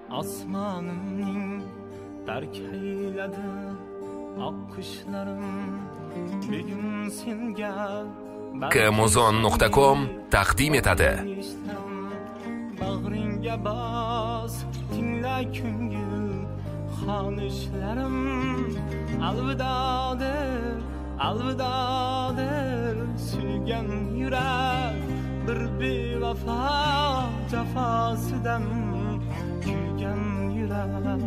Osmonimning dark ayladi oqqishlarim bugun senga kmuzon.com taqdim etadi. Bag'ringga bos tingla ko'ngil xonishlarim alvidodir suygan yurak bir bevafo jafosidan kuygan yurak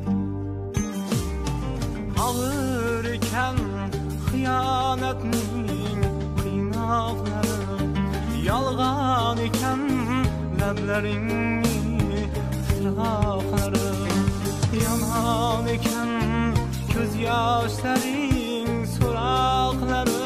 ağır ekan xiyonatning qiynoqlari yolg'on ekan lablaringni titroqlari yomon ekan ko'z yoshlaring so'roqlari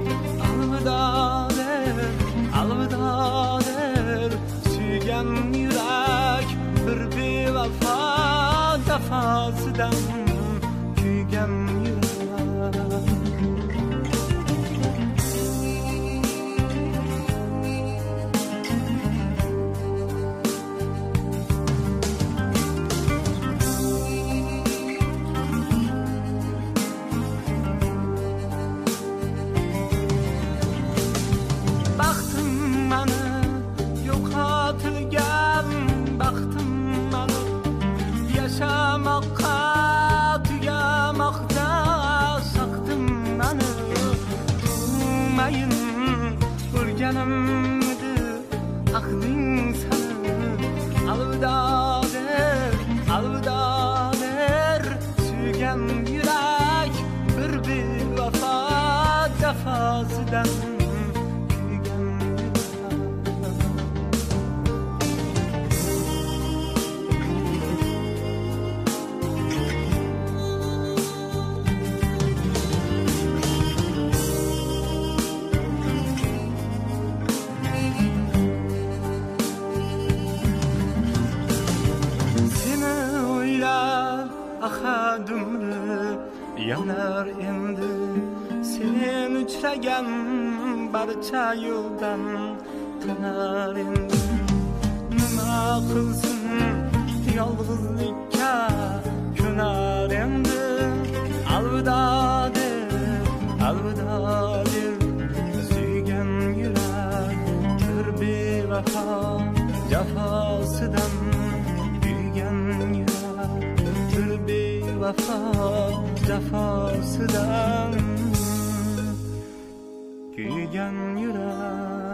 alvidodir suygan yurak bir bevafo jafosidan kuygan yurak alvidodir suygan yurak bir bevafo jafosidan kuygan yanar endi sen uchragan barcha yo'ldan tanar endi nima qilsin yolg'izlikka ko'nar endi alvidodir suygan yurak bir bevafo jafosidan kuygan yurak bir bevafo jafosidan kuygan yurak